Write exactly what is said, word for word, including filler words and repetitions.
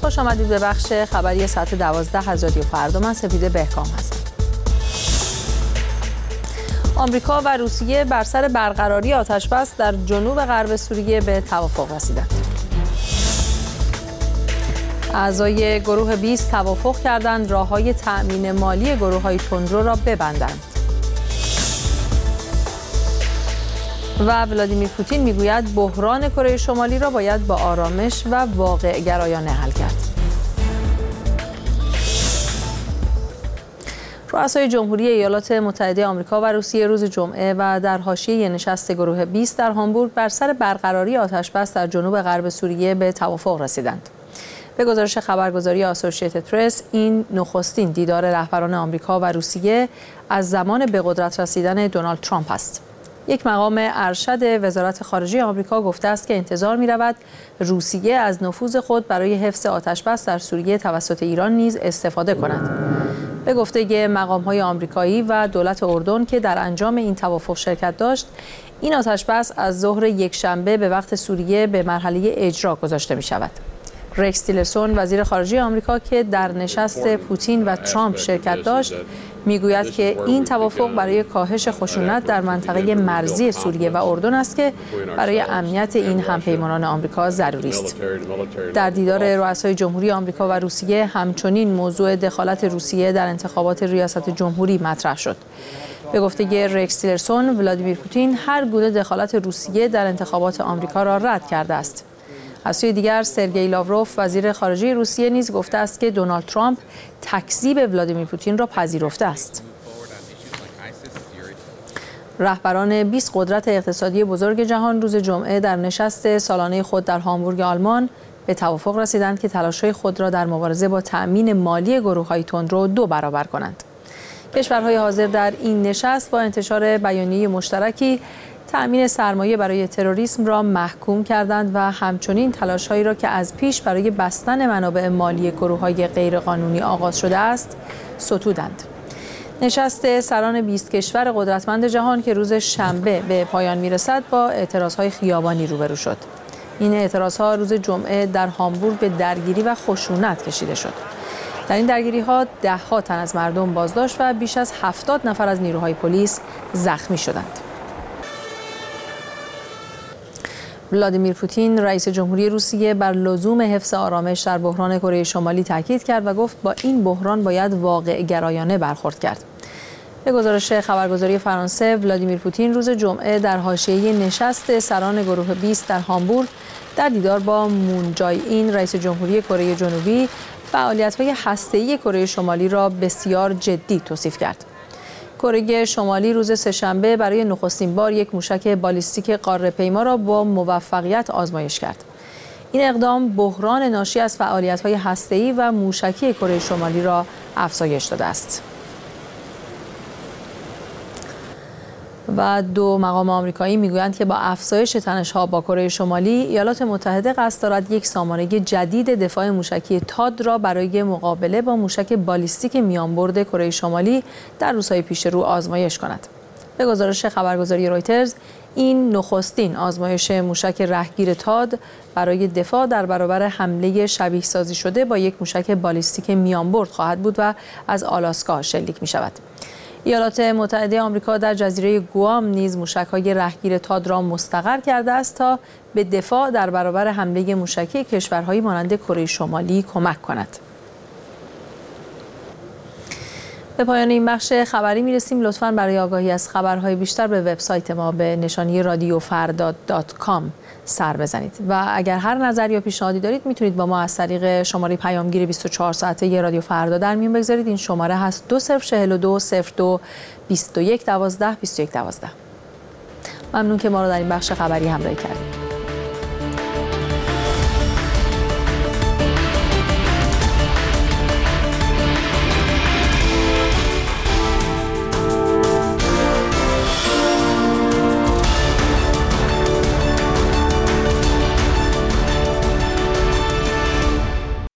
خوش آمدید به بخش خبری ساعت دوازده از رادیو فردا. من سپیده بهکام هستم. آمریکا و روسیه بر سر برقراری آتش‌بس در جنوب غرب سوریه به توافق رسیدند. اعضای گروه بیست توافق کردند راه‌های تأمین مالی گروه‌های تندرو را ببندند. و ولادیمیر پوتین میگوید بحران کره شمالی را باید با آرامش و واقع گرایانه حل کرد. رؤسای جمهوری ایالات متحده آمریکا و روسیه روز جمعه و در حاشیه نشست گروه بیست در هامبورگ بر سر برقراری آتش‌بس در جنوب غرب سوریه به توافق رسیدند. به گزارش خبرگزاری آسوشییتد پرس، این نخستین دیدار رهبران آمریکا و روسیه از زمان به قدرت رسیدن دونالد ترامپ است. یک مقام ارشد وزارت خارجه آمریکا گفته است که انتظار می‌رود روسیه از نفوذ خود برای حفظ آتش‌بس در سوریه توسط ایران نیز استفاده کند. به گفته مقام‌های آمریکایی و دولت اردن که در انجام این توافق شرکت داشت، این آتش‌بس از ظهر یکشنبه به وقت سوریه به مرحله اجرا گذاشته می‌شود. رکس تیلرسون وزیر خارجه آمریکا که در نشست پوتین و ترامپ شرکت داشت میگوید که این توافق برای کاهش خشونت در منطقه مرزی سوریه و اردن است که برای امنیت این همپیمانان آمریکا ضروری است. در دیدار رؤسای جمهوری آمریکا و روسیه همچنین موضوع دخالت روسیه در انتخابات ریاست جمهوری مطرح شد. به گفته رکس تیلرسون، ولادیمیر پوتین هر گونه دخالت روسیه در انتخابات آمریکا را رد کرده است. از سوی دیگر سرگئی لاوروف وزیر خارجه روسیه نیز گفته است که دونالد ترامپ تکذیب ولادیمیر پوتین را پذیرفته است. رهبران بیست قدرت اقتصادی بزرگ جهان روز جمعه در نشست سالانه خود در هامبورگ آلمان به توافق رسیدند که تلاش‌های خود را در مبارزه با تأمین مالی گروه‌های تندرو دو برابر کنند. کشورهای حاضر در این نشست با انتشار بیانیه مشترکی تأمین سرمایه برای تروریسم را محکوم کردند و همچنین تلاش‌هایی را که از پیش برای بستن منابع مالی گروه‌های غیرقانونی آغاز شده است ستودند. نشست سران بیست کشور قدرتمند جهان که روز شنبه به پایان می‌رسد با اعتراض‌های خیابانی روبرو شد. این اعتراض‌ها روز جمعه در هامبورگ به درگیری و خشونت کشیده شد. در این درگیری‌ها ده‌ها تن از مردم بازداشت و بیش از هفتاد نفر از نیروهای پلیس زخمی شدند. ولادیمیر پوتین رئیس جمهوری روسیه بر لزوم حفظ آرامش در بحران کره شمالی تاکید کرد و گفت با این بحران باید واقع گرایانه برخورد کرد. به گزارش خبرگزاری فرانسه، ولادیمیر پوتین روز جمعه در حاشیه نشست سران گروه بیست در هامبورگ در دیدار با مون جای این رئیس جمهوری کره جنوبی فعالیت‌های هسته‌ای کره شمالی را بسیار جدی توصیف کرد. کره شمالی روز سه‌شنبه برای نخستین بار یک موشک بالیستیک قاره‌پیما را با موفقیت آزمایش کرد. این اقدام بحران ناشی از فعالیت‌های هسته‌ای و موشکی کره شمالی را افزایش داده است. و دو مقام آمریکایی میگویند که با افزایش تنش‌ها با کره شمالی، ایالات متحده قصد دارد یک سامانه جدید دفاع موشکی تاد را برای مقابله با موشک بالیستیک میانبرد کره شمالی در روزهای پیش رو آزمایش کند. به گزارش خبرگزاری رویترز، این نخستین آزمایش موشک رهگیر تاد برای دفاع در برابر حمله شبیه سازی شده با یک موشک بالیستیک میانبرد خواهد بود و از آلاسکا شلیک می شود. ایالات متحده آمریکا در جزیره گوام نیز موشک‌های رهگیر تاد را مستقر کرده است تا به دفاع در برابر حمله موشکی کشورهایی مانند کره شمالی کمک کند. به پایان این بخش خبری می‌رسیم. لطفاً برای آگاهی از خبرهای بیشتر به وبسایت ما به نشانی رادیو فردا دات کام سر بزنید و اگر هر نظر یا پیشنهادی دارید میتونید با ما از طریق شماره پیامگیر بیست و چهار ساعته رادیو فردا در میون بگذارید. این شماره هست دو صفر چهل و دو صفر دو بیست و یک دوازده بیست و یک دوازده. ممنون که ما رو در این بخش خبری همراهی کردید.